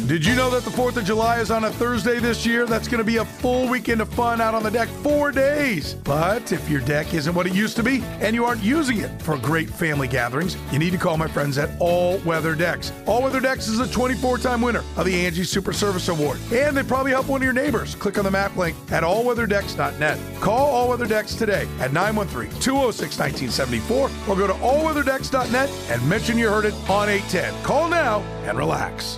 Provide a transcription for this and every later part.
Did you know that the 4th of July is on a Thursday this year? That's going to be a full weekend of fun out on the deck, 4 days. But if your deck isn't what it used to be and you aren't using it for great family gatherings, you need to call my friends at All Weather Decks. All Weather Decks is a 24-time winner of the Angie Super Service Award. And they probably help one of your neighbors. Click on the map link at allweatherdecks.net. Call All Weather Decks today at 913-206-1974 or go to allweatherdecks.net and mention you heard it on 810. Call now and relax.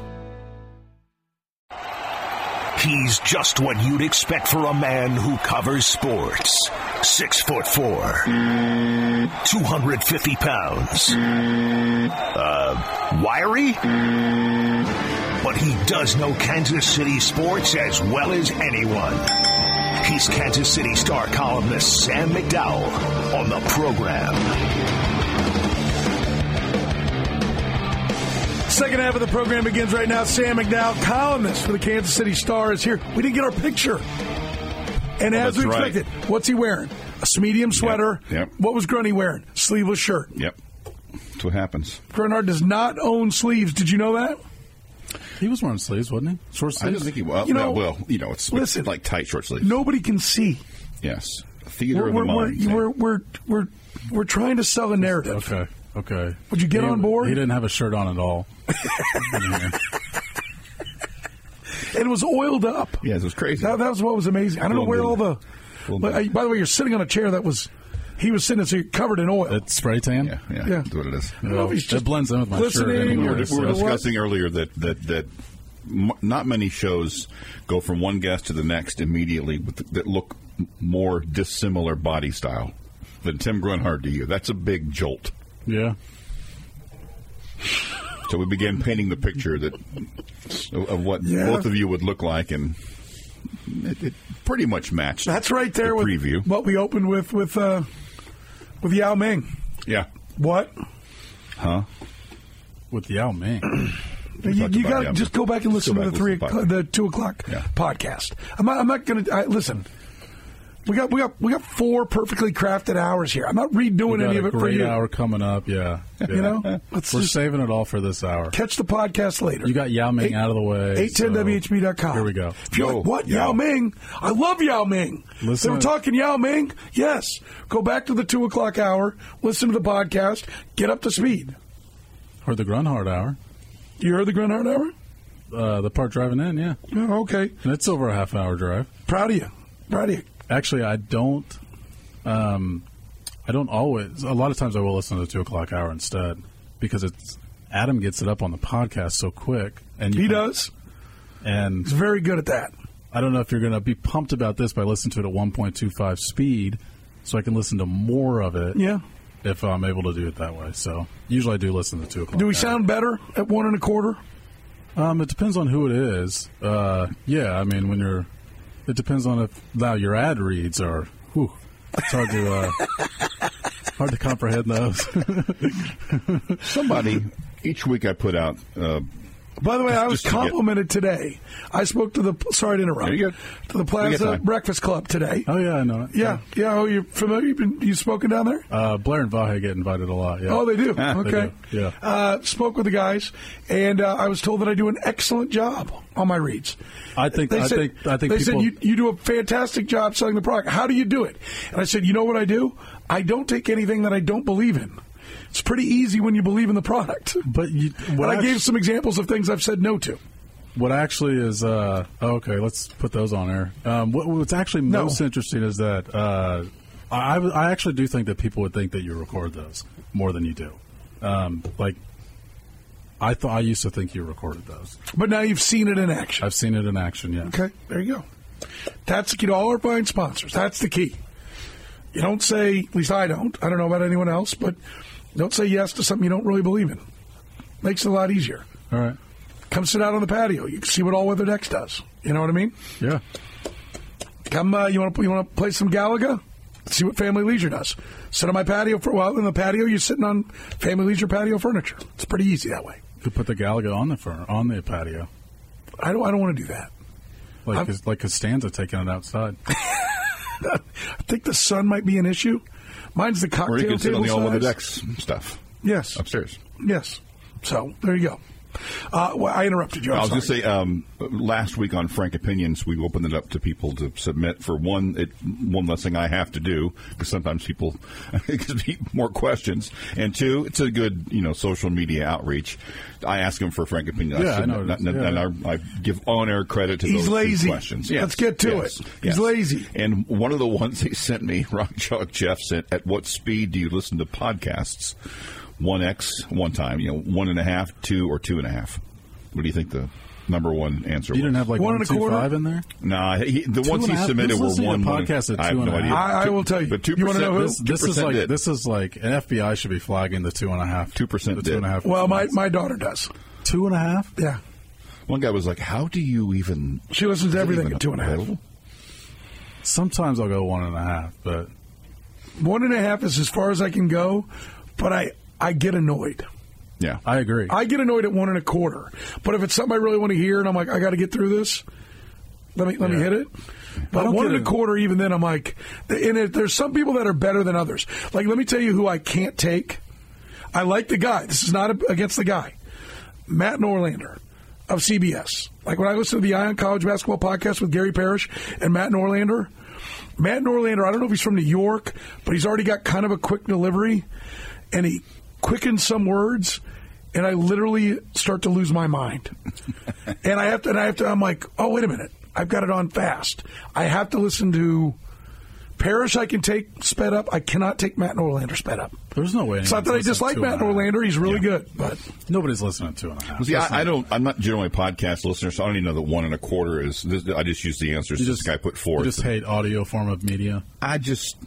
He's just what you'd expect for a man who covers sports. 6'4", 250 pounds. Wiry? But he does know Kansas City sports as well as anyone. He's Kansas City Star columnist Sam McDowell on the program. Second half of the program begins right now. Sam McDowell, columnist for the Kansas City Star, is here. We didn't get our picture. And as we expected, what's he wearing? A medium sweater. Yep. What was Grunny wearing? Sleeveless shirt. Yep. That's what happens. Grunhard does not own sleeves. Did you know that? He was wearing sleeves, wasn't he? Short sleeves? I didn't think he was. It's like tight short sleeves. Nobody can see. Yes. Theater of the mind. We're trying to sell a narrative. Okay. Would you get on board? He didn't have a shirt on at all. And it was oiled up. Yes, it was crazy. That was what was amazing. I don't know where all the... By the way, you're sitting on a chair that was... He was sitting so covered in oil. It's spray tan? Yeah. That's what it is. It blends in with my shirt. We were discussing earlier that not many shows go from one guest to the next immediately that look more dissimilar body style than Tim Grunhard to you. That's a big jolt. Yeah. So we began painting the picture of what both of you would look like, and it pretty much matched. That's right there the with preview. What we opened with Yao Ming. Yeah. What? Huh? With Yao Ming. You got to just go back and listen to the 2 o'clock podcast. I'm not going to listen. We got 4 perfectly crafted hours here. I'm not redoing any of it for you. Great hour coming up, yeah. You know, we're saving it all for this hour. Catch the podcast later. You got Yao Ming out of the way. 810WHB.com. Here we go. If you're like, what? Yao Ming? I love Yao Ming. They were talking Yao Ming? Yes. Go back to the 2 o'clock hour, listen to the podcast, get up to speed. Heard the Grunhard hour. You heard the Grunhard hour? The part driving in, yeah. Oh, okay. And it's over a half-hour drive. Proud of you. Actually, I don't always. A lot of times I will listen to the 2 o'clock hour instead because Adam gets it up on the podcast so quick. And he does. And he's very good at that. I don't know if you're going to be pumped about this by listening to it at 1.25 speed so I can listen to more of it. Yeah. If I'm able to do it that way. So usually I do listen to 2 o'clock. Do we sound better at 1 1/4? It depends on who it is. Yeah, I mean, when it depends on if now your ad reads are. Whew, it's hard to comprehend those. Somebody each week I put out. By the way, I was complimented today. I spoke to the. Sorry to interrupt. To the Plaza Breakfast Club today. Oh yeah, I know it. Yeah. Oh, you're familiar? You've spoken down there? Blair and Vahe get invited a lot. Yeah. Oh, they do. Okay. They do. Yeah. Spoke with the guys, and I was told that I do an excellent job on my reads. I think they said you do a fantastic job selling the product. How do you do it? And I said, you know what I do? I don't take anything that I don't believe in. It's pretty easy when you believe in the product. But I gave some examples of things I've said no to. What actually is okay? Let's put those on air. What's actually most interesting is that I actually do think that people would think that you record those more than you do. I used to think you recorded those, but now you've seen it in action. I've seen it in action. Yeah. Okay, there you go. That's the key to all our fine sponsors. That's the key. You don't say, at least I don't. I don't know about anyone else, but don't say yes to something you don't really believe in. Makes it a lot easier. All right. Come sit out on the patio. You can see what All Weather Decks does. You know what I mean? Yeah. Come. You want to play some Galaga? See what Family Leisure does. Sit on my patio for a while. In the patio, you're sitting on Family Leisure patio furniture. It's pretty easy that way. You could put the Galaga on the patio. I don't want to do that. Like Costanza taking it outside. I think the sun might be an issue. Mine's the cocktail table. Or you can sit on the All Weather Decks stuff. Yes. Upstairs. Yes. So there you go. Well, I interrupted you. I was going to say, last week on Frank Opinions, we opened it up to people to submit. For one less thing I have to do, because sometimes people gives me more questions. And two, it's a good, social media outreach. I ask them for Frank Opinions. Yeah, I know. And I give on-air credit to those lazy. two questions. Yes, let's get to it. He's lazy. And one of the ones they sent me, Rock Chalk Jeff sent, at what speed do you listen to podcasts? 1x one time, 1.5, 2, or 2.5. What do you think the number one answer was? You didn't have like 1.25 in there? No, the ones he submitted were one. Podcast at I have no idea. I will tell you. But 2%. You want to know who? This is like an FBI should be flagging the 2.5. 2% did. 2.5. Well, my daughter does. 2.5? Yeah. One guy was like, "How do you even?" She listens to everything at 2.5. Sometimes I'll go 1.5, but 1.5 is as far as I can go. But I get annoyed. Yeah, I agree. I get annoyed at 1.25. But if it's something I really want to hear, and I'm like, I got to get through this, let me hit it. But 1.25, even then, I'm like, and there's some people that are better than others. Like, let me tell you who I can't take. I like the guy. This is not against the guy. Matt Norlander of CBS. Like, when I listen to the Ion College Basketball Podcast with Gary Parrish and Matt Norlander, I don't know if he's from New York, but he's already got kind of a quick delivery, and he quickens some words, and I literally start to lose my mind. and I have to, I'm like, oh, wait a minute. I've got it on fast. I have to listen to Parrish. I can take sped up. I cannot take Matt Norlander sped up. There's no way. It's not that I dislike Matt Norlander. He's really good, but nobody's listening to 2.5. See, I'm not generally a podcast listener, so I don't even know that 1.25 is. I just use the answers this guy put forth. You just hate audio form of media. I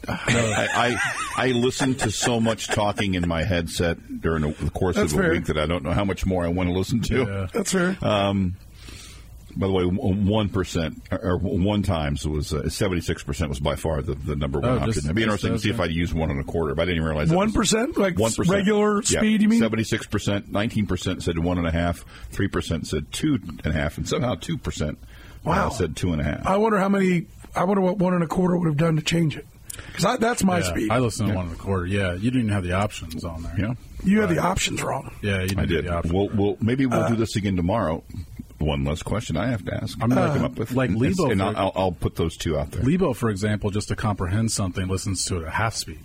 listen to so much talking in my headset during the course of a week that I don't know how much more I want to listen to. Yeah. That's fair. By the way, 1% or one times was 76% was by far the number one option. It'd be interesting to see if I'd use 1.25, but I didn't even realize 1%, like 1%. Regular speed. You mean 76%, 19% said 1.5, 3% said 2.5, and somehow 2% said 2.5. I wonder what 1.25 would have done to change it. Because that's my speed. I listen to 1.25. Yeah, you didn't even have the options on there. Yeah, you had the options wrong. Yeah, you didn't. I did. Have the options. Maybe we'll do this again tomorrow. One less question I have to ask. I'm going to come up with like Lebo, and I'll put those two out there. Lebo, for example, just to comprehend something, listens to it at half speed.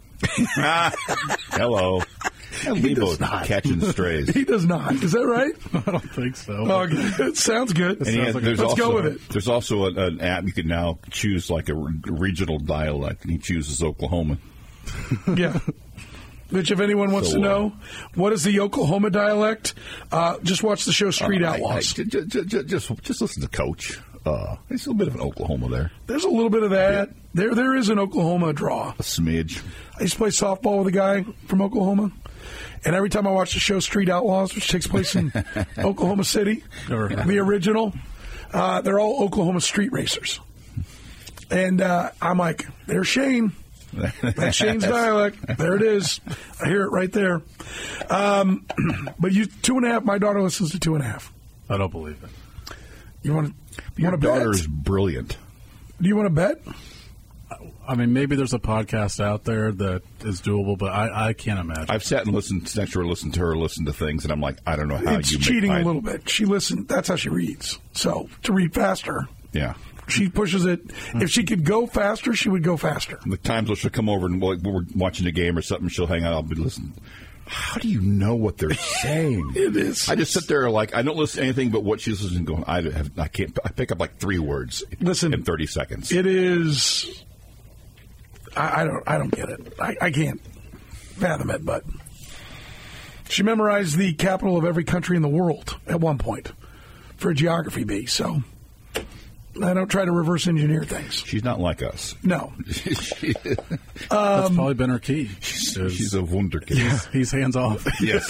Hello. Lebo's not catching strays. He does not. Is that right? I don't think so. Oh, it sounds good. Let's go with it. There's also an app you can now choose like a regional dialect, and he chooses Oklahoma. Yeah. Which, if anyone wants to know, what is the Oklahoma dialect? Just watch the show Street Outlaws. Just listen to Coach. There's a little bit of an Oklahoma there. There's a little bit of that. Yeah. There is an Oklahoma draw. A smidge. I used to play softball with a guy from Oklahoma. And every time I watch the show Street Outlaws, which takes place in Oklahoma City, the original, they're all Oklahoma street racers. And I'm like, there's Shane. That's Shane's dialect. There it is. I hear it right there. But 2.5. My daughter listens to 2.5. I don't believe it. You want to bet? Your daughter is brilliant. Do you want to bet? I mean, maybe there's a podcast out there that is doable, but I can't imagine. I've sat and listened to her listen to things, and I'm like, I don't know how it's cheating a little bit. She listens. That's how she reads. So to read faster, yeah. She pushes it. If she could go faster, she would go faster. The times when she'll come over and we're watching a game or something, she'll hang out. I'll be listening. How do you know what they're saying? It is. I just sit there like I don't listen to anything but what she's listening to. Going, I can't. I pick up like 3 words. In 30 seconds. It is. I don't get it. I can't fathom it. But she memorized the capital of every country in the world at one point for a geography bee. So. I don't try to reverse engineer things. She's not like us. No. That's probably been her key. She's a wunderkind. Yeah, he's hands off. Yes.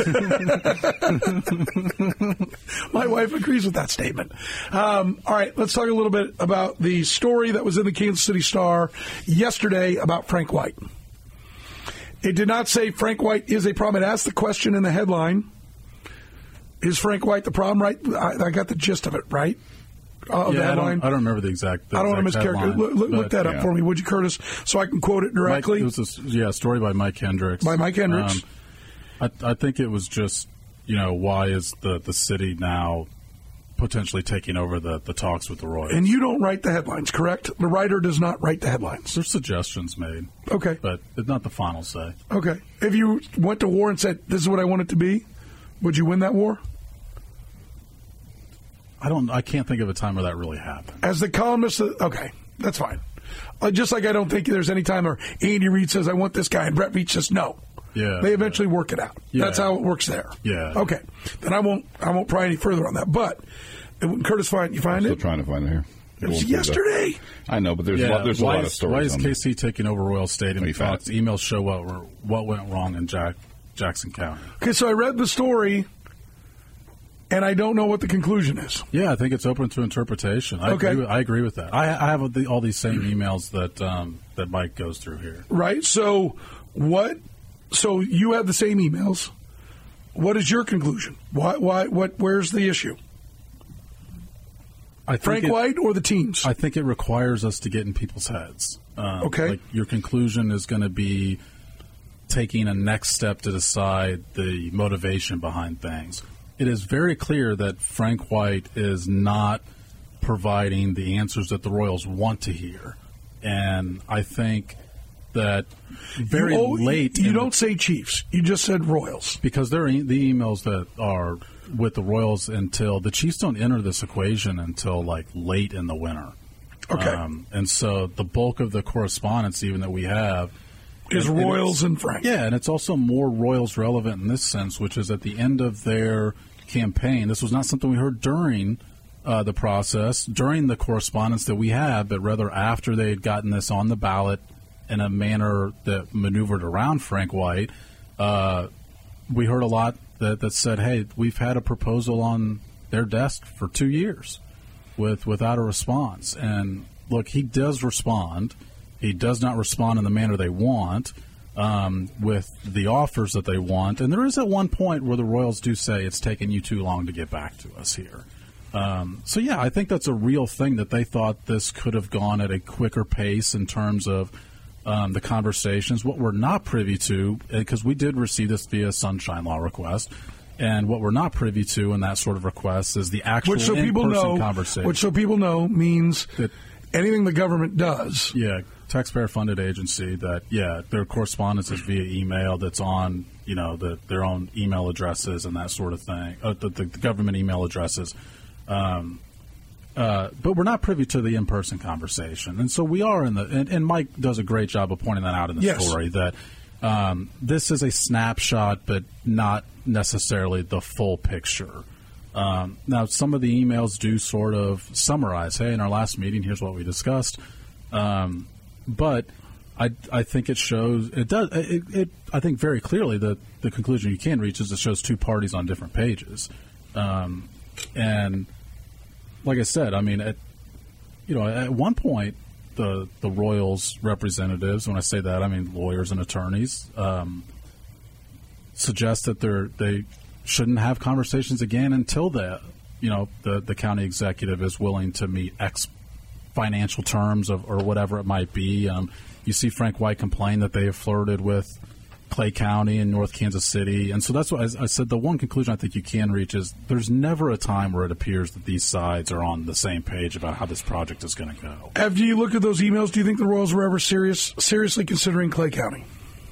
My wife agrees with that statement. All right, let's talk a little bit about the story that was in the Kansas City Star yesterday about Frank White. It did not say Frank White is a problem. It asked the question in the headline, is Frank White the problem, right? I got the gist of it, right? I don't remember the exact. I don't want to mischaracterize. Look that up for me, would you, Curtis, so I can quote it directly? It was a story by Mike Hendricks. By Mike Hendricks. I think it was just why is the city now potentially taking over the talks with the Royals? And you don't write the headlines, correct? The writer does not write the headlines. There's suggestions made. Okay. But it's not the final say. Okay. If you went to war and said, this is what I want it to be, would you win that war? I can't think of a time where that really happened. As the columnist, okay, that's fine. Just like I don't think there's any time where Andy Reid says, I want this guy, and Brett Veach says no. Yeah. They eventually work it out. Yeah. That's how it works there. Yeah. Okay. Then I won't pry any further on that. But Curtis, you find I'm it? still trying to find it here. It was yesterday. I know, but there's a lot of stories. Why is on KC taking over Royal Stadium? Pretty Fox emails show what went wrong in Jackson County. Okay, so I read the story, and I don't know what the conclusion is. Yeah, I think it's open to interpretation. I agree with that. I have all these same emails that Mike goes through here. Right. So what? So you have the same emails. What is your conclusion? Where's the issue? Frank White or the teams? I think it requires us to get in people's heads. Okay. Like your conclusion is going to be taking a next step to decide the motivation behind things. It is very clear that Frank White is not providing the answers that the Royals want to hear. And I think that late... You don't say Chiefs. You just said Royals. Because they're the emails that are with the Royals until... The Chiefs don't enter this equation until, late in the winter. Okay. And so the bulk of the correspondence even that we have... is Royals and Frank. Yeah, and it's also more Royals relevant in this sense, which is at the end of their campaign. This was not something we heard during the process, during the correspondence that we had, but rather after they had gotten this on the ballot in a manner that maneuvered around Frank White. We heard a lot that said, hey, we've had a proposal on their desk for 2 years without a response. And look, he does respond. He does not respond in the manner they want with the offers that they want. And there is at one point where the Royals do say it's taken you too long to get back to us here. So, yeah, I think that's a real thing that they thought this could have gone at a quicker pace in terms of the conversations. What we're not privy to, because we did receive this via Sunshine Law request, and what we're not privy to in that sort of request is the actual in-person conversation. Which, so people know, means that anything the government does. Yeah, taxpayer-funded agency that, their correspondence is via email that's on, their own email addresses and that sort of thing, the government email addresses. But we're not privy to the in-person conversation. And so we are and Mike does a great job of pointing that out in the story, that this is a snapshot, but not necessarily the full picture. Now, some of the emails do sort of summarize, hey, in our last meeting, here's what we discussed. But I think it shows, I think very clearly that the conclusion you can reach is it shows two parties on different pages. And like I said, I mean, at one point, the Royals representatives, when I say that, I mean lawyers and attorneys, suggest that they shouldn't have conversations again until the county executive is willing to meet X financial terms or whatever it might be. You see Frank White complain that they have flirted with Clay County and North Kansas City. And so that's what I said. The one conclusion I think you can reach is there's never a time where it appears that these sides are on the same page about how this project is going to go. After you look at those emails, do you think the Royals were ever seriously considering Clay County?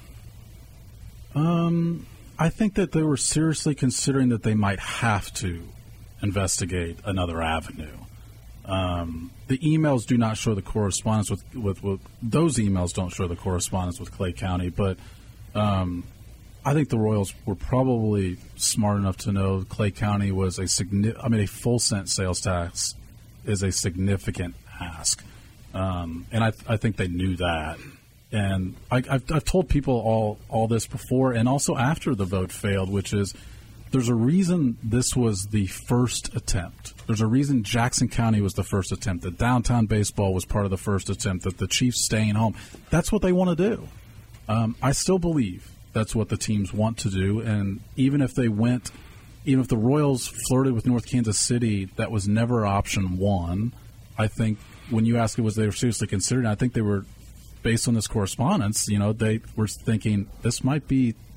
I think that they were seriously considering that they might have to investigate another avenue. The emails do not show the correspondence with those emails don't show the correspondence with Clay County, but I think the Royals were probably smart enough to know Clay County was a full cent sales tax is a significant ask, and I think they knew that. And I've told people all this before, and also after the vote failed, which is there's a reason this was the first attempt. There's a reason Jackson County was the first attempt, that downtown baseball was part of the first attempt, that the Chiefs staying home. That's what they want to do. I still believe that's what the teams want to do, and even if the Royals flirted with North Kansas City, that was never option one. I think when you ask they were seriously considering, I think they were, based on this correspondence, they were thinking this might be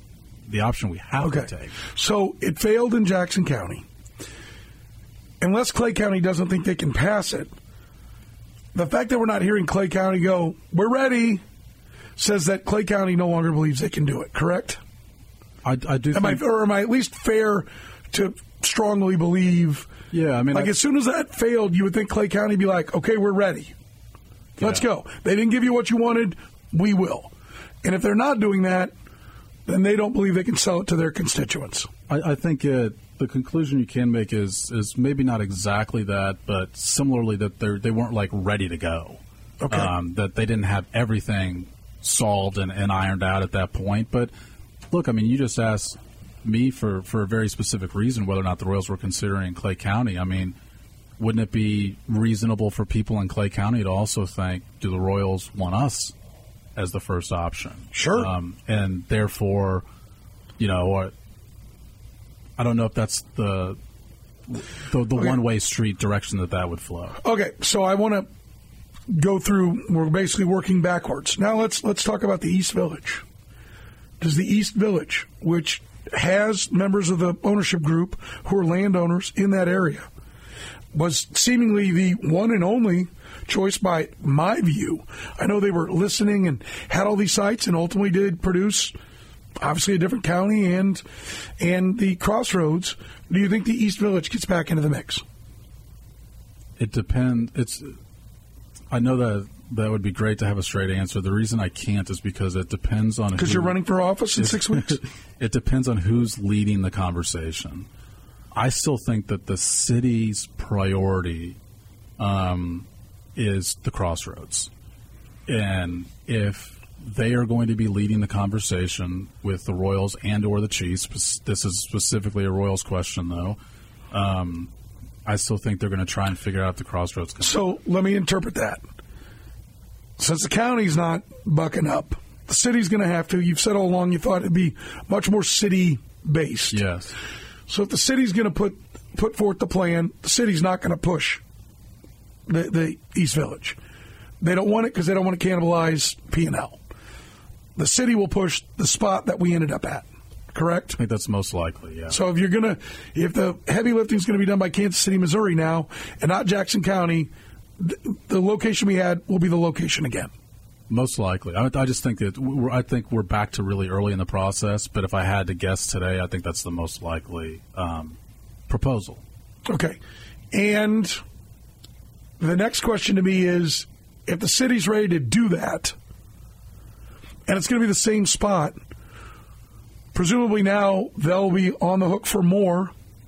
the option we have to take. So it failed in Jackson County. Unless Clay County doesn't think they can pass it, the fact that we're not hearing Clay County go, we're ready, says that Clay County no longer believes they can do it, correct? I do am I at least fair to strongly believe? Yeah, I mean, as soon as that failed, you would think Clay County would be like, okay, we're ready. Let's go. They didn't give you what you wanted. We will. And if they're not doing that, then they don't believe they can sell it to their constituents. I think the conclusion you can make is maybe not exactly that, but similarly that they weren't like ready to go. Okay. That they didn't have everything solved and ironed out at that point. But look, I mean, you just asked me for a very specific reason whether or not the Royals were considering Clay County. I mean, wouldn't it be reasonable for people in Clay County to also think, do the Royals want us as the first option? Sure. And therefore, I don't know if that's the one-way street direction that would flow. Okay, so I want to go through, we're basically working backwards. Now let's talk about the East Village. Does the East Village, which has members of the ownership group who are landowners in that area, was seemingly the one and only choice by my view. I know they were listening and had all these sites and ultimately did produce obviously a different county and the Crossroads. Do you think the East Village gets back into the mix? It depends. I know that would be great to have a straight answer. The reason I can't is because it depends on because you're running for office in 6 weeks? It depends on who's leading the conversation. I still think that the city's priority is the Crossroads. And if they are going to be leading the conversation with the Royals and or the Chiefs, this is specifically a Royals question, though, I still think they're going to try and figure out the Crossroads. So let me interpret that. Since the county's not bucking up, the city's going to have to. You've said all along you thought it'd be much more city-based. Yes. So if the city's going to put forth the plan, the city's not going to push the East Village. They don't want it because they don't want to cannibalize P&L. The city will push the spot that we ended up at. Correct? I think that's most likely, yeah. So if the heavy lifting is going to be done by Kansas City, Missouri now, and not Jackson County, the location we had will be the location again. Most likely. I just think that we're back to really early in the process, but if I had to guess today, I think that's the most likely proposal. Okay. And the next question to me is, if the city's ready to do that, and it's going to be the same spot, presumably now they'll be on the hook for more.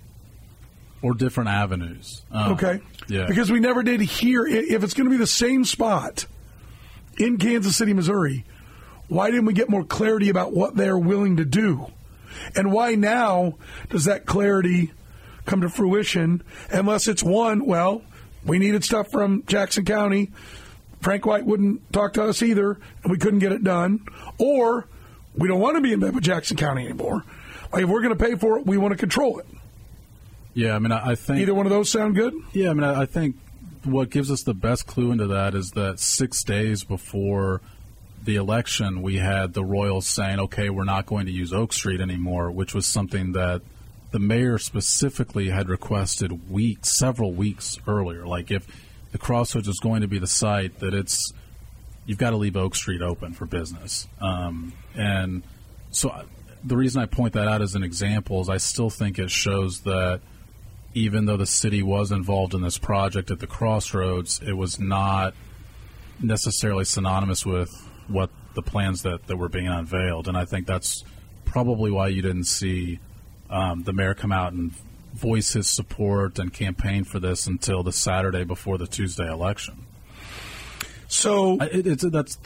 Or different avenues. Okay. Yeah. Because we never did hear, if it's going to be the same spot in Kansas City, Missouri, why didn't we get more clarity about what they're willing to do? And why now does that clarity come to fruition unless it's one, well, we needed stuff from Jackson County, Frank White wouldn't talk to us either, and we couldn't get it done, or we don't want to be in bed with Jackson County anymore. Like, if we're going to pay for it, we want to control it. Yeah, I mean, I think... Either one of those sound good? Yeah, I mean, I think what gives us the best clue into that is that 6 days before the election, we had the Royals saying, okay, we're not going to use Oak Street anymore, which was something that the mayor specifically had requested several weeks earlier. Like, if the Crossroads is going to be the site, that you've got to leave Oak Street open for business. And so the reason I point that out as an example is I still think it shows that even though the city was involved in this project at the Crossroads, it was not necessarily synonymous with what the plans that were being unveiled. And I think that's probably why you didn't see the mayor come out and voice his support and campaign for this until the Saturday before the Tuesday election. So that's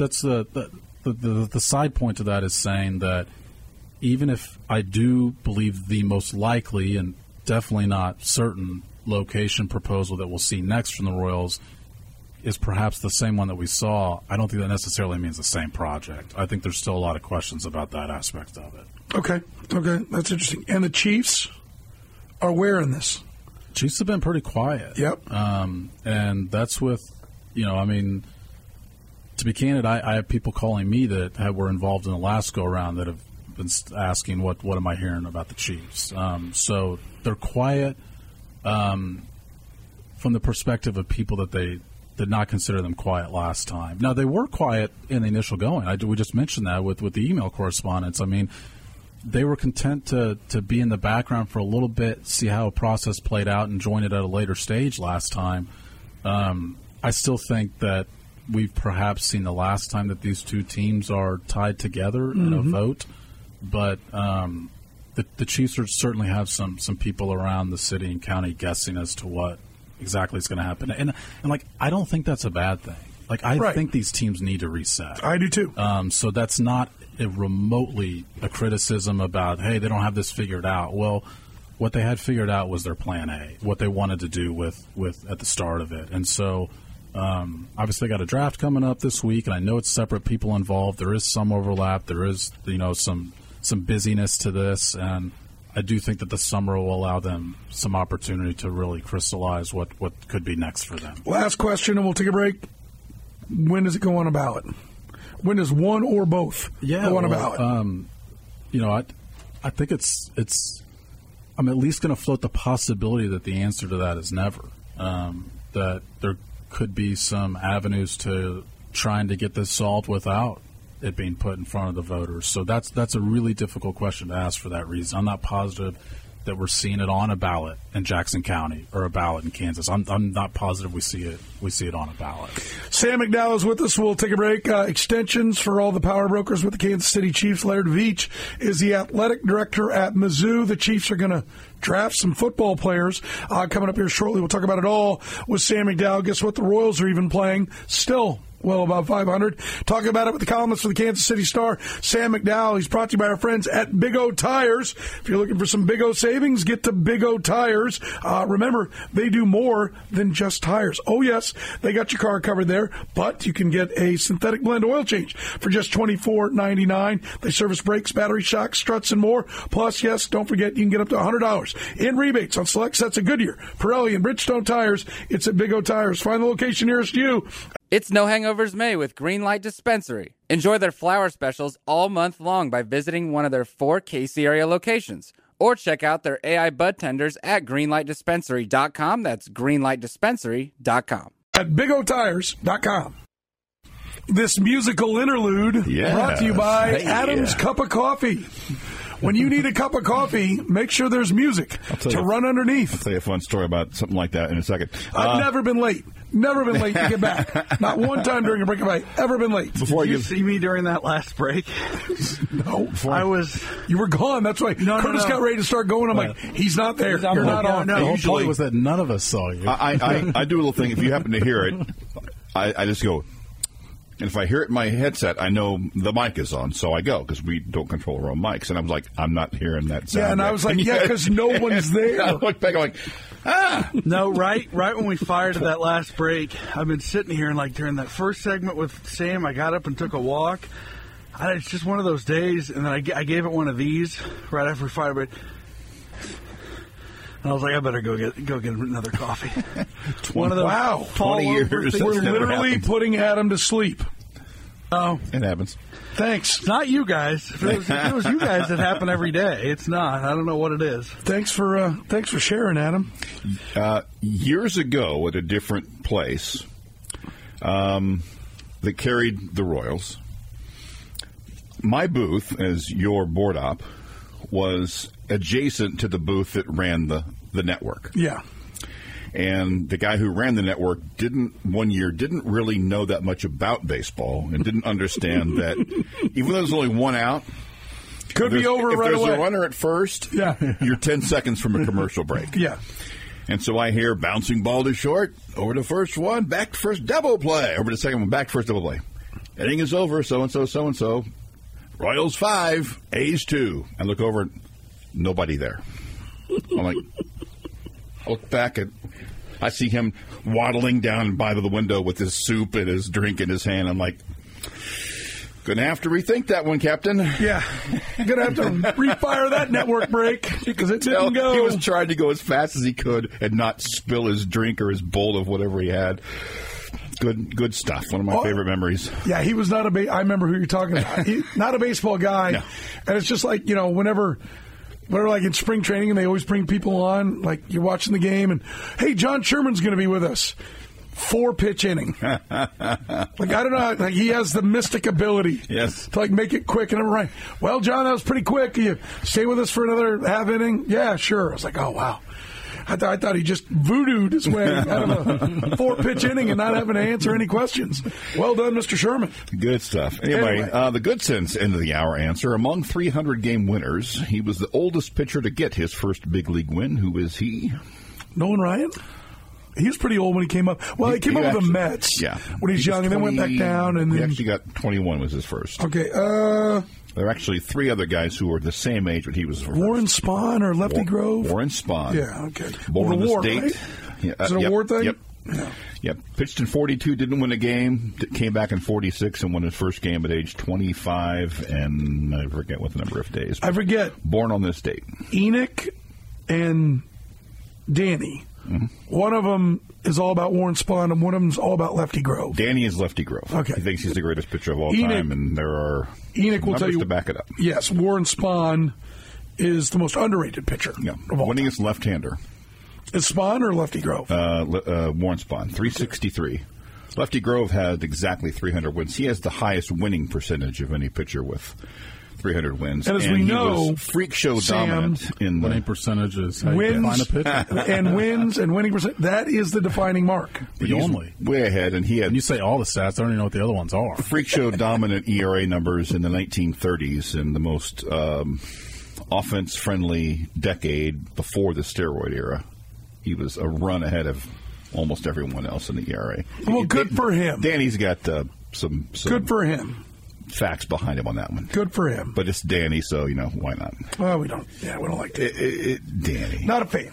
the side point to that is saying that even if I do believe the most likely and definitely not certain location proposal that we'll see next from the Royals is perhaps the same one that we saw, I don't think that necessarily means the same project. I think there's still a lot of questions about that aspect of it. Okay, that's interesting. And the Chiefs are where in this? Chiefs have been pretty quiet. Yep. And that's with, I mean, to be candid, I have people calling me that were involved in the last go-around that have been asking what am I hearing about the Chiefs. So they're quiet from the perspective of people that they did not consider them quiet last time. Now, they were quiet in the initial going. We just mentioned that with the email correspondence. I mean, they were content to be in the background for a little bit, see how a process played out, and join it at a later stage last time. I still think that we've perhaps seen the last time that these two teams are tied together in a vote, but the Chiefs certainly have some people around the city and county guessing as to what exactly is going to happen. And like, I don't think that's a bad thing. Like, I think these teams need to reset. I do too. So that's not remotely a criticism about, hey, they don't have this figured out. Well, what they had figured out was their plan A, what they wanted to do with at the start of it. And so obviously they got a draft coming up this week, and I know it's separate people involved. There is some overlap. There is, some busyness to this, and I do think that the summer will allow them some opportunity to really crystallize what could be next for them. Last question, and we'll take a break. When does it go on a ballot? When does one or both go on a ballot? I think it's. I'm at least going to float the possibility that the answer to that is never. That there could be some avenues to trying to get this solved without it being put in front of the voters. So that's a really difficult question to ask for that reason. I'm not positive that we're seeing it on a ballot in Jackson County or a ballot in Kansas. I'm not positive we see it on a ballot. Sam McDowell is with us. We'll take a break. Extensions for all the power brokers with the Kansas City Chiefs. Laird Veach is the athletic director at Mizzou. The Chiefs are going to draft some football players coming up here shortly. We'll talk about it all with Sam McDowell. Guess what? The Royals are even playing still well above 500. Talking about it with the columnist for the Kansas City Star, Sam McDowell. He's brought to you by our friends at Big O Tires. If you're looking for some Big O savings, get to Big O Tires. Remember, they do more than just tires. Oh, yes, they got your car covered there, but you can get a synthetic blend oil change for just $24.99. They service brakes, battery shocks, struts, and more. Plus, yes, don't forget, you can get up to $100 in rebates on select sets of Goodyear, Pirelli, and Bridgestone tires. It's at Big O Tires. Find the location nearest you. It's No Hangovers May with Greenlight Dispensary. Enjoy their flower specials all month long by visiting one of their 4 KC area locations. Or check out their AI bud tenders at greenlightdispensary.com. That's greenlightdispensary.com. At bigotires.com. This musical interlude brought to you by Adam's Cup of Coffee. When you need a cup of coffee, make sure there's music to run underneath. I'll tell you a fun story about something like that in a second. I've never been late. Never been late to get back. Not one time during a break have I ever been late. Did you see me during that last break? No. You were gone. That's why Curtis got ready to start going. I'm like, he's not there. You're not on. The whole point was that none of us saw you. I do a little thing. If you happen to hear it, I just go. And if I hear it in my headset, I know the mic is on, so I go, because we don't control our own mics. And I was like, I'm not hearing that sound. Yeah, and I was like, because no one's there. I looked back, I'm like, No, right when we fired at that last break, I've been sitting here, and like during that first segment with Sam, I got up and took a walk. It's just one of those days, and then I gave it one of these right after we fired. And I was like, I better go get another coffee. One of those. Wow, 20 years. We're literally putting Adam to sleep. Oh, it happens. Thanks. It's not you guys. If it was you guys, it happened every day. It's not. I don't know what it is. Thanks for sharing, Adam. Years ago, at a different place, that carried the Royals, my booth as your board op was adjacent to the booth that ran the network. Yeah. And the guy who ran the network didn't really know that much about baseball and didn't understand that even though there's only one out, could be over right away. If there's a runner at first, you're 10 seconds from a commercial break. Yeah. And so I hear bouncing ball to short, over to first one, back to first double play, over to second one, back to first double play. Inning is over, so-and-so, so-and-so. Royals 5, A's 2. I look over, nobody there. I'm like, I look back at, I see him waddling down by the window with his soup and his drink in his hand. I'm like, gonna have to rethink that one, Captain. Yeah, gonna have to refire that network break because it didn't go. He was trying to go as fast as he could and not spill his drink or his bowl of whatever he had. Good stuff. One of my favorite memories. Yeah, he was not I remember who you're talking about. Not a baseball guy. No. And it's just like, whenever like in spring training and they always bring people on, like you're watching the game and, hey, John Sherman's going to be with us. 4-pitch inning. Like, I don't know. Like, he has the mystic ability yes. to, like, make it quick. And I'm right. Well, John, that was pretty quick. You stay with us for another half inning? Yeah, sure. I was like, oh, wow. I thought he just voodooed his way out of a 4-pitch inning and not having to answer any questions. Well done, Mr. Sherman. Good stuff. Anyway, the good sense end of the hour answer. Among 300-game winners, he was the oldest pitcher to get his first big league win. Who is he? Nolan Ryan? He was pretty old when he came up. Well, he came up with the Mets when he's young, and then went back down. And he then actually got 21 was his first. Okay. There are actually 3 other guys who were the same age, but he was the Warren first. Spahn or Lefty Grove? Warren Spahn. Yeah, okay. Born on this Ward, date. Right? Yeah, Is it a Ward thing? Yep. Yeah. Yep. Pitched in 42, didn't win a game, came back in 46 and won his first game at age 25, and I forget what the number of days. I forget. Born on this date. Enoch and Danny. Mm-hmm. One of them is all about Warren Spahn, and one of them is all about Lefty Grove. Danny is Lefty Grove. Okay. He thinks he's the greatest pitcher of all time, and there are Enoch will tell you to back it up. Yes, Warren Spahn is the most underrated pitcher of all winningest time. left-hander. Is Spahn or Lefty Grove? Warren Spahn, 363. Okay. Lefty Grove had exactly 300 wins. He has the highest winning percentage of any pitcher with 300 wins. And as we know, freak show dominant in the winning percentages. Wins and wins and winning percent. That is the defining mark. The only. Way ahead, and he had. When you say all the stats, I don't even know what the other ones are. Freak show dominant ERA numbers in the 1930s and the most offense-friendly decade before the steroid era. He was a run ahead of almost everyone else in the ERA. Well, good for him. Danny's got some good for him. Facts behind him on that one. Good for him. But it's Danny, so, why not? Well, we don't like it. Danny. Not a fan.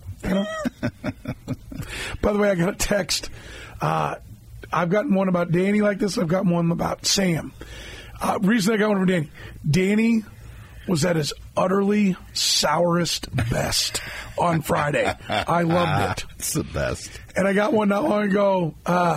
By the way, I got a text. I've gotten one about Danny like this. I've gotten one about Sam. Reason I got one from Danny. Danny was at his utterly sourest best on Friday. I loved it. It's the best. And I got one not long ago.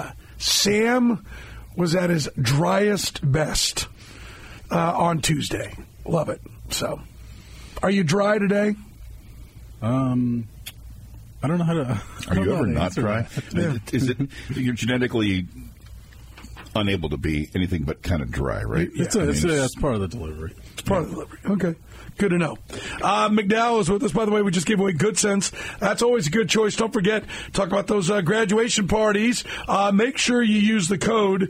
Sam was at his driest best on Tuesday. Love it. So, are you dry today? I don't know how to. Are you ever not dry? Yeah. Is it you're genetically unable to be anything but kind of dry, right? That's part of the delivery. It's part of the delivery. Okay. Good to know. McDowell is with us. By the way, we just gave away Good Sense. That's always a good choice. Don't forget, talk about those graduation parties. Make sure you use the code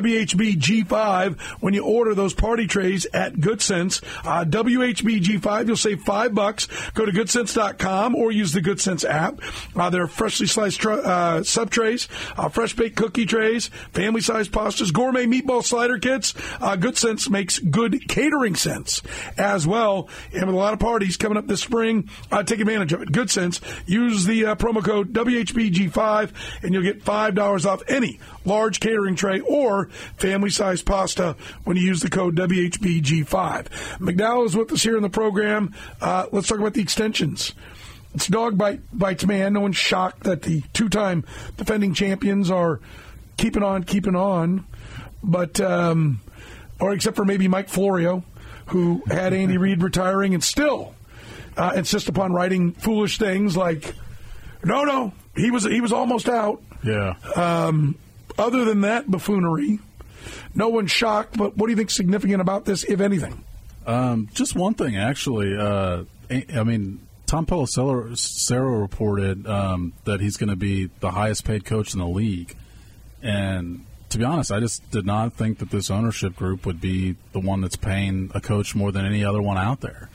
WHBG5 when you order those party trays at Good Sense. WHBG5, you'll save $5. Go to goodsense.com or use the Good Sense app. There are freshly sliced sub trays, fresh baked cookie trays, family sized pastas, gourmet meatball slider kits. Good Sense makes good catering sense as well. And with a lot of parties coming up this spring, take advantage of it. Good Sense. Use the promo code WHBG5, and you'll get $5 off any large catering tray or family-sized pasta when you use the code WHBG5. McDowell is with us here in the program. Let's talk about the extensions. It's dog bites man. No one's shocked that the two-time defending champions are keeping on. But, or except for maybe Mike Florio, who had Andy Reid retiring and still insist upon writing foolish things like, no, he was almost out. Yeah. Other than that buffoonery, no one's shocked. But what do you think's significant about this, if anything? Just one thing, actually. Tom Pelissero reported that he's going to be the highest paid coach in the league, and to be honest, I just did not think that this ownership group would be the one that's paying a coach more than any other one out there.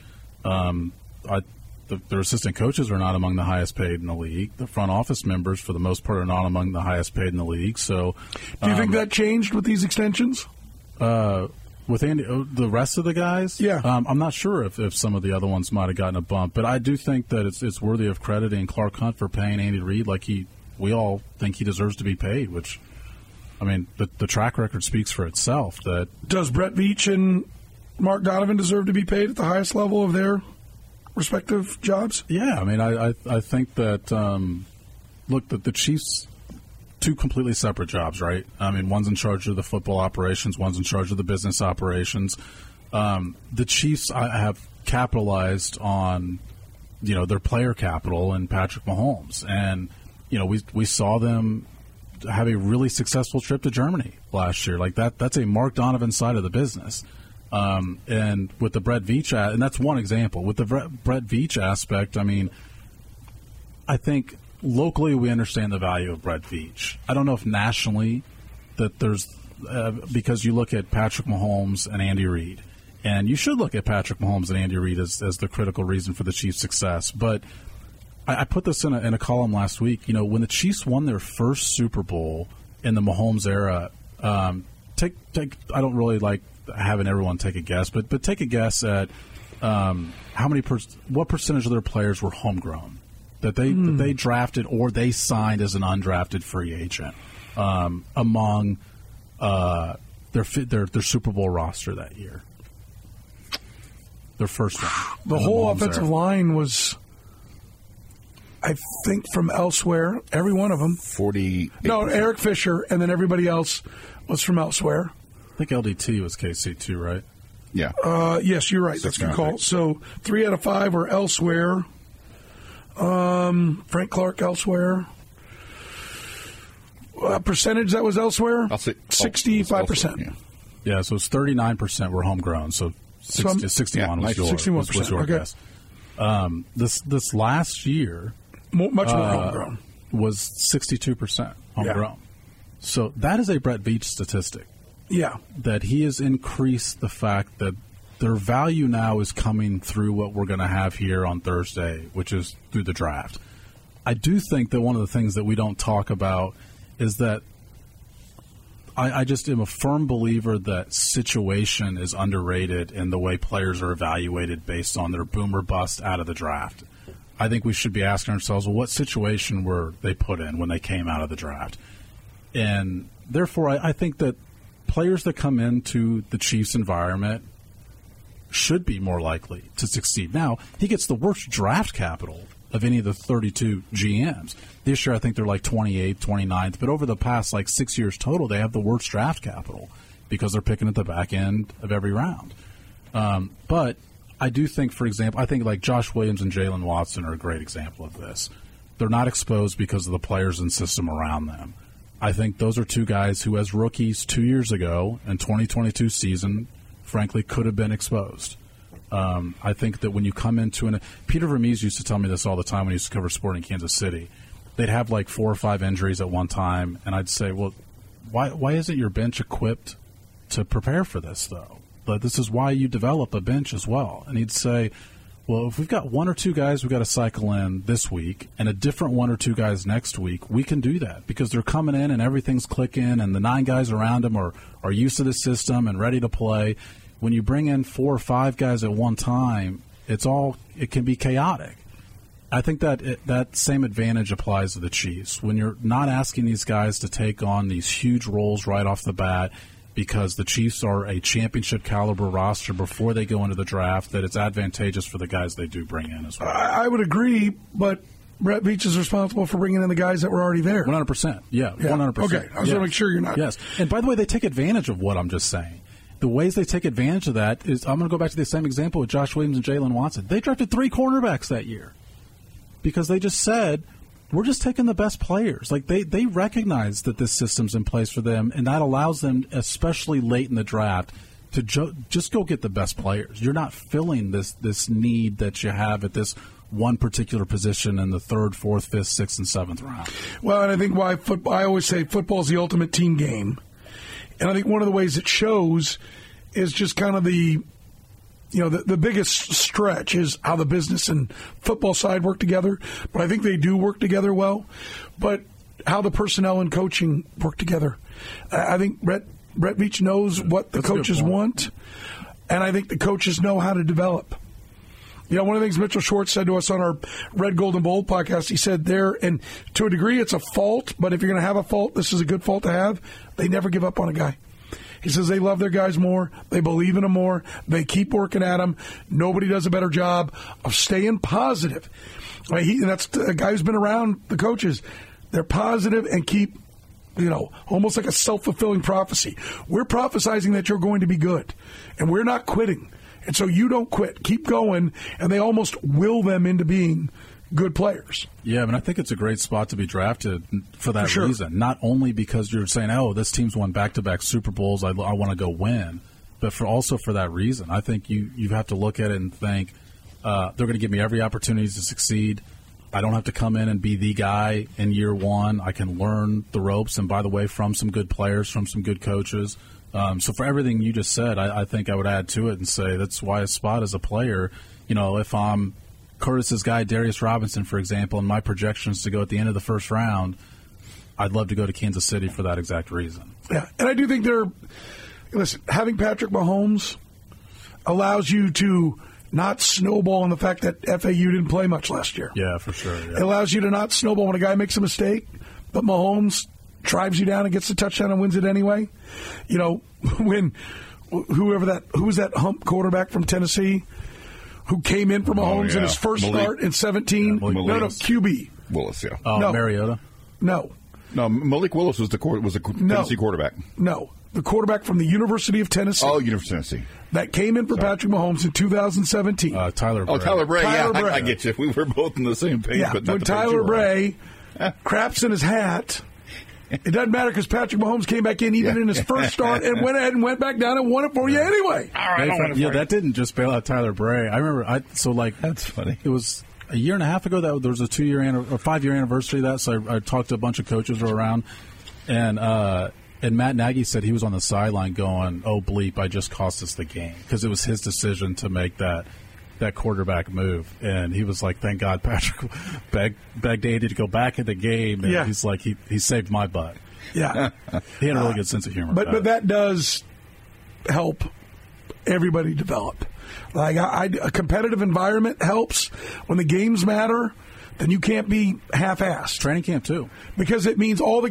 Their assistant coaches are not among the highest paid in the league. The front office members, for the most part, are not among the highest paid in the league. So, do you think that changed with these extensions? With Andy, the rest of the guys? Yeah. I'm not sure if some of the other ones might have gotten a bump, but I do think that it's worthy of crediting Clark Hunt for paying Andy Reid like we all think he deserves to be paid, which... the track record speaks for itself. That does Brett Veach and Mark Donovan deserve to be paid at the highest level of their respective jobs? Yeah, I think that look, that the Chiefs two completely separate jobs, right? I mean, one's in charge of the football operations, one's in charge of the business operations. The Chiefs have capitalized on, their player capital and Patrick Mahomes. And, we saw them have a really successful trip to Germany last year. Like that's a Mark Donovan side of the business. And with the Brett Veach, and that's one example. With the Brett Veach aspect, I mean, I think locally we understand the value of Brett Veach. I don't know if nationally that there's because you look at Patrick Mahomes and Andy Reid, and you should look at Patrick Mahomes and Andy Reid as the critical reason for the Chiefs' success. But I put this in a column last week. When the Chiefs won their first Super Bowl in the Mahomes era, take I don't really like having everyone take a guess, but take a guess at what percentage of their players were homegrown that they drafted or they signed as an undrafted free agent among their Super Bowl roster that year. Their first one. The whole offensive line was, I think, from elsewhere. Every one of them. 40. No, Eric Fisher, and then everybody else was from elsewhere. I think LDT was KC too, right? Yeah. Yes, you're right. That's a good call. So 3 out of 5 were elsewhere. Frank Clark elsewhere. Percentage that was elsewhere? I'll say 65%. Yeah, so it's 39% were homegrown. So 61 was your guess. This last year, much more homegrown, was 62% homegrown. Yeah. So that is a Brett Veach statistic. Yeah, that he has increased the fact that their value now is coming through what we're going to have here on Thursday, which is through the draft. I do think that one of the things that we don't talk about is that I just am a firm believer that situation is underrated in the way players are evaluated based on their boom or bust out of the draft. I think we should be asking ourselves, well, what situation were they put in when they came out of the draft? And therefore, I think that players that come into the Chiefs environment should be more likely to succeed. Now, he gets the worst draft capital of any of the 32 GMs. This year, I think they're like 28th, 29th, but over the past 6 years total, they have the worst draft capital because they're picking at the back end of every round. But I do think, for example, I think like Josh Williams and Jalen Watson are a great example of this. They're not exposed because of the players and system around them. I think those are two guys who, as rookies 2 years ago in 2022 season, frankly, could have been exposed. I think that when you come into Peter Vermees used to tell me this all the time when he used to cover sport in Kansas City. They'd have 4 or 5 injuries at one time, and I'd say, well, why isn't your bench equipped to prepare for this, though? But this is why you develop a bench as well. And he'd say, well, if we've got 1 or 2 guys we've got to cycle in this week and a different 1 or 2 guys next week, we can do that because they're coming in and everything's clicking and the 9 guys around them are used to the system and ready to play. When you bring in 4 or 5 guys at one time, it can be chaotic. I think that same advantage applies to the Chiefs. When you're not asking these guys to take on these huge roles right off the bat because the Chiefs are a championship caliber roster before they go into the draft, that it's advantageous for the guys they do bring in as well. I would agree, but Brett Veach is responsible for bringing in the guys that were already there. 100%. Yeah, 100%. Okay, I was going to make sure you're not. Yes. And by the way, they take advantage of what I'm just saying. The ways they take advantage of that is, I'm going to go back to the same example with Josh Williams and Jalen Watson. They drafted 3 cornerbacks that year because they just said, we're just taking the best players. They recognize that this system's in place for them, and that allows them, especially late in the draft, to just go get the best players. You're not filling this need that you have at this one particular position in the 3rd, 4th, 5th, 6th, and 7th round. Well, and I think why I always say football is the ultimate team game. And I think one of the ways it shows is just kind of the biggest stretch is how the business and football side work together. But I think they do work together well. But how the personnel and coaching work together. I think Brett Veach knows what the coaches want. And I think the coaches know how to develop. One of the things Mitchell Schwartz said to us on our Red, Gold, and Bold podcast, he said and to a degree it's a fault, but if you're going to have a fault, this is a good fault to have. They never give up on a guy. He says they love their guys more. They believe in them more. They keep working at them. Nobody does a better job of staying positive. And that's a guy who's been around the coaches. They're positive and keep almost like a self-fulfilling prophecy. We're prophesizing that you're going to be good, and we're not quitting. And so you don't quit. Keep going, and they almost will them into being good players. Yeah, I mean, I think it's a great spot to be drafted for that reason. Not only because you're saying, oh, this team's won back-to-back Super Bowls, I want to go win, but also for that reason. I think you have to look at it and think, they're going to give me every opportunity to succeed. I don't have to come in and be the guy in year one. I can learn the ropes, and by the way, from some good players, from some good coaches. So for everything you just said, I think I would add to it and say that's why a spot as a player, if I'm Curtis's guy, Darius Robinson, for example, and my projections to go at the end of the first round, I'd love to go to Kansas City for that exact reason. Yeah, and I do think having Patrick Mahomes allows you to not snowball on the fact that FAU didn't play much last year. Yeah, for sure. Yeah. It allows you to not snowball when a guy makes a mistake, but Mahomes drives you down and gets the touchdown and wins it anyway. When who was that hump quarterback from Tennessee who came in for Mahomes in his first start in 17? Yeah, QB. Willis, yeah. No. Mariota? No, Malik Willis was a Tennessee quarterback. No, the quarterback from the University of Tennessee. Oh, University of Tennessee. That came in for Patrick Mahomes in 2017. Tyler Bray. Oh, Tyler Bray. Tyler Bray. I get you. We were both on the same page. Yeah, but not when the Tyler Bray craps in his hat, it doesn't matter because Patrick Mahomes came back in even in his first start and went ahead and went back down and won it for you anyway. All right, that didn't just bail out Tyler Bray. I remember. That's funny. It was a year and a half ago that there was a 2-year or 5-year anniversary of that. So I talked to a bunch of coaches around, and Matt Nagy said he was on the sideline going, "Oh bleep, I just cost us the game," because it was his decision to make that quarterback move, and he was like, "Thank God Patrick begged Andy to go back in the game." And he's like, he saved my butt. Yeah, he had a really good sense of humor. But that does help everybody develop. Like a competitive environment helps when the games matter. Then you can't be half-assed. Training camp too, because it means all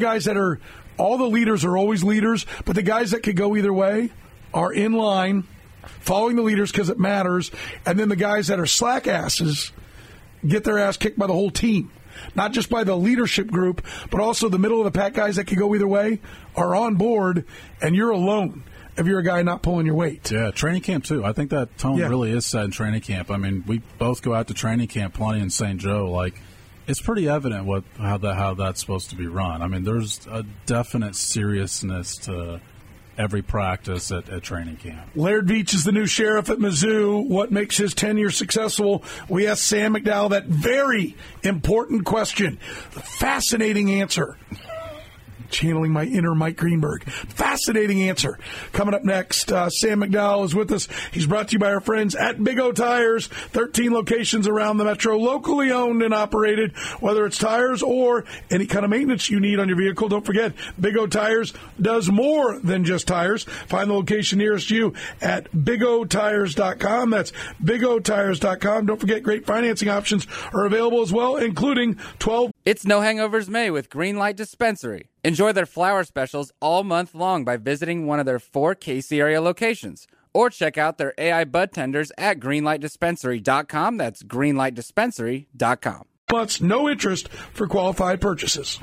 the leaders are always leaders, but the guys that could go either way are in line, following the leaders because it matters, and then the guys that are slack asses get their ass kicked by the whole team. Not just by the leadership group, but also the middle of the pack guys that could go either way are on board, and you're alone if you're a guy not pulling your weight. Yeah, training camp too. I think that tone really is set in training camp. I mean, we both go out to training camp plenty in St. Joe. Like, it's pretty evident how that's supposed to be run. I mean, there's a definite seriousness to every practice at training camp. Laird Veach is the new sheriff at Mizzou. What makes his tenure successful? We asked Sam McDowell that very important question. Fascinating answer. Channeling my inner Mike Greenberg. Fascinating answer. Coming up next, Sam McDowell is with us. He's brought to you by our friends at Big O Tires. 13 locations around the metro, locally owned and operated. Whether it's tires or any kind of maintenance you need on your vehicle, don't forget, Big O Tires does more than just tires. Find the location nearest you at bigotires.com. That's bigotires.com. Don't forget, great financing options are available as well, including 12. It's No Hangovers May with Greenlight Dispensary. Enjoy their flower specials all month long by visiting one of their 4 Casey area locations. Or check out their AI bud tenders at greenlightdispensary.com. That's greenlightdispensary.com. Months, no interest for qualified purchases.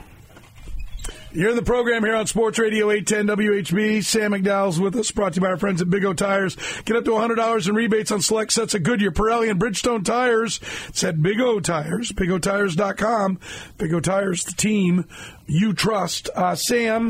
You're in the program here on Sports Radio 810 WHB. Sam McDowell's with us, brought to you by our friends at Big O Tires. Get up to $100 in rebates on select sets of Goodyear, Pirelli, and Bridgestone tires. It's at Big O Tires, bigotires.com. Big O Tires, the team you trust. Sam,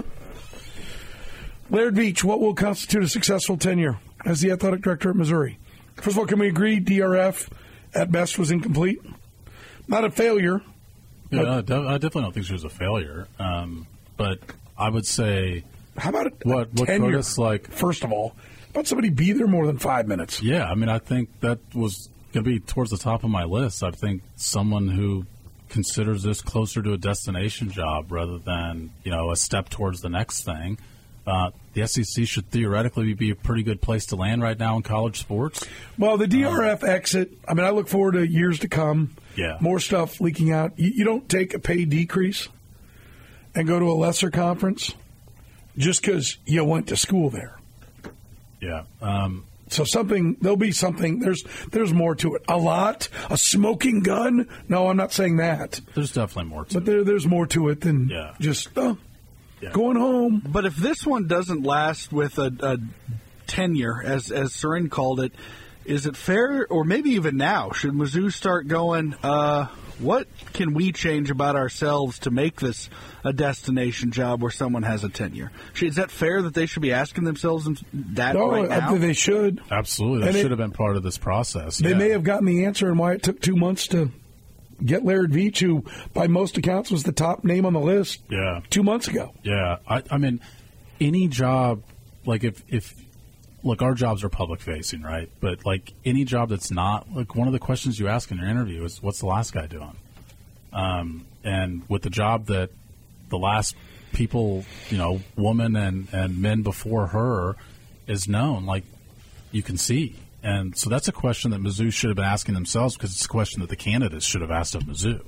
Laird Veach, what will constitute a successful tenure as the athletic director at Missouri? First of all, can we agree DRF at best was incomplete? Not a failure. Yeah, I definitely don't think she was a failure. But I would say, how about what tenure? Curtis, like, first of all, how about somebody be there more than 5 minutes? Yeah, I mean, I think that was going to be towards the top of my list. I think someone who considers this closer to a destination job rather than, a step towards the next thing. The SEC should theoretically be a pretty good place to land right now in college sports. Well, the DRF exit, I mean, I look forward to years to come. Yeah. More stuff leaking out. You don't take a pay decrease and go to a lesser conference just because you went to school there. Yeah. So there'll be something. There's more to it. A smoking gun? No, I'm not saying that. There's definitely more to it. But there's more to it than just, going home. But if this one doesn't last with a tenure, as Soren called it, is it fair, or maybe even now, should Mizzou start going, what can we change about ourselves to make this a destination job where someone has a tenure? Is that fair that they should be asking themselves that right now? They should. Absolutely. That should have been part of this process. They may have gotten the answer and why it took 2 months to get Laird Veach, who by most accounts was the top name on the list 2 months ago. Yeah. I mean, any job, like if look, our jobs are public facing, right? But like any job that's not, like one of the questions you ask in your interview is, what's the last guy doing? And with the job that the last people, woman and men before her is known, like you can see. And so that's a question that Mizzou should have been asking themselves, because it's a question that the candidates should have asked of Mizzou.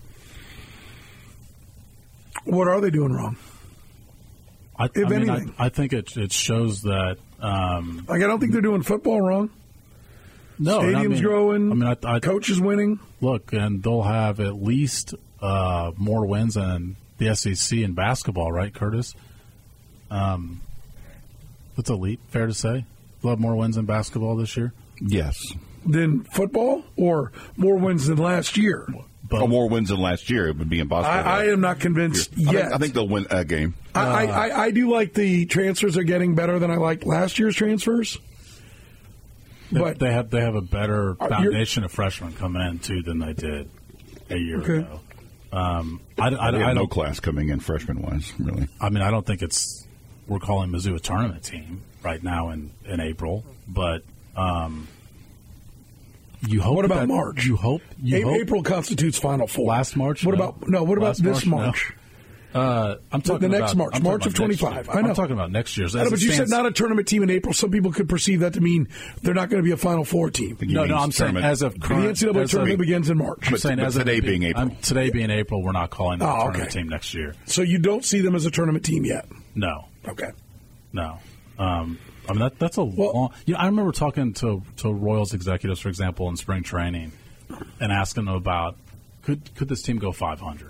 What are they doing wrong? I think it shows that. I don't think they're doing football wrong. No, stadium's growing. Coaches winning. Look, and they'll have at least more wins than the SEC in basketball, right, Curtis? That's elite. Fair to say. They'll have more wins in basketball this year. Yes. Than football, or more wins than last year? More wins than last year. It would be impossible. I am not convinced yet. I think they'll win a game. I do like the transfers are getting better than I liked last year's transfers. But they have a better foundation of freshmen coming in too than they did a year ago. I have no class coming in freshman wise, really. I mean, I don't think we're calling Mizzou a tournament team right now in April, but you hope. What about March? You hope April constitutes Final Four. Last March. What about this March? No. I'm talking the next March, March of 25. I know. I'm talking about next year's. But you said not a tournament team in April. Some people could perceive that to mean they're not going to be a Final Four team. No, I'm saying as of current, the NCAA tournament begins in March. I'm saying as today being April. Today being April, we're not calling them a tournament team next year. So you don't see them as a tournament team yet? No. Okay. No. I mean, that's a long. I remember talking to Royals executives, for example, in spring training, and asking them about could this team go 500.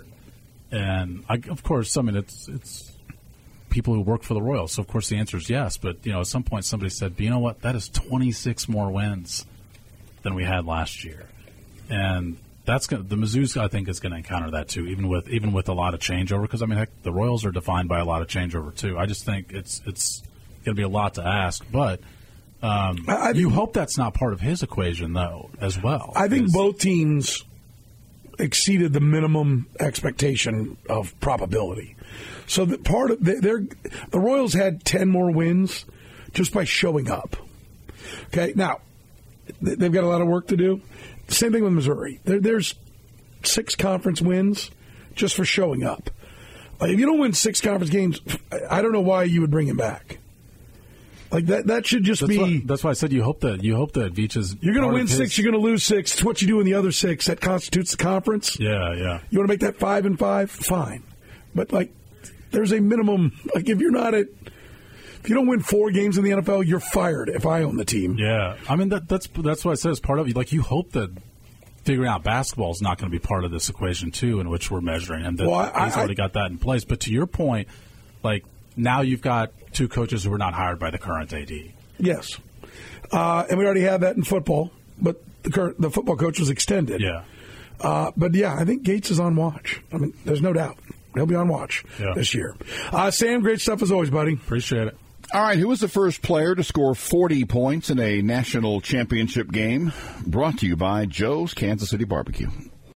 And of course, it's people who work for the Royals, so of course the answer is yes. But at some point somebody said, "But you know what? That is 26 more wins than we had last year," and the Mizzou's I think is going to encounter that too, even with a lot of changeover. Because the Royals are defined by a lot of changeover too. I just think it's going to be a lot to ask, but you hope that's not part of his equation though as well. I think both teams exceeded the minimum expectation of probability. So that part of the Royals had 10 more wins just by showing up. Okay, now they've got a lot of work to do. Same thing with Missouri. There's 6 conference wins just for showing up. Like, if you don't win 6 conference games, I don't know why you would bring him back. Like that should just be. That's why I said you hope that Veach is. You're going to win 6. You're going to lose 6. It's what you do in the other 6 that constitutes the conference. Yeah. You want to make that 5-5? Fine, but there's a minimum. Like if you don't win 4 games in the NFL, you're fired. If I own the team. Yeah, I mean that's what I said as part of it. Like you hope that figuring out basketball is not going to be part of this equation too, in which we're measuring, and that he's already got that in place. But to your point, now you've got 2 coaches who were not hired by the current AD. Yes. And we already had that in football, but the football coach was extended. Yeah. But, I think Gates is on watch. I mean, there's no doubt. He'll be on watch this year. Sam, great stuff as always, buddy. Appreciate it. All right, who was the first player to score 40 points in a national championship game? Brought to you by Joe's Kansas City Barbecue.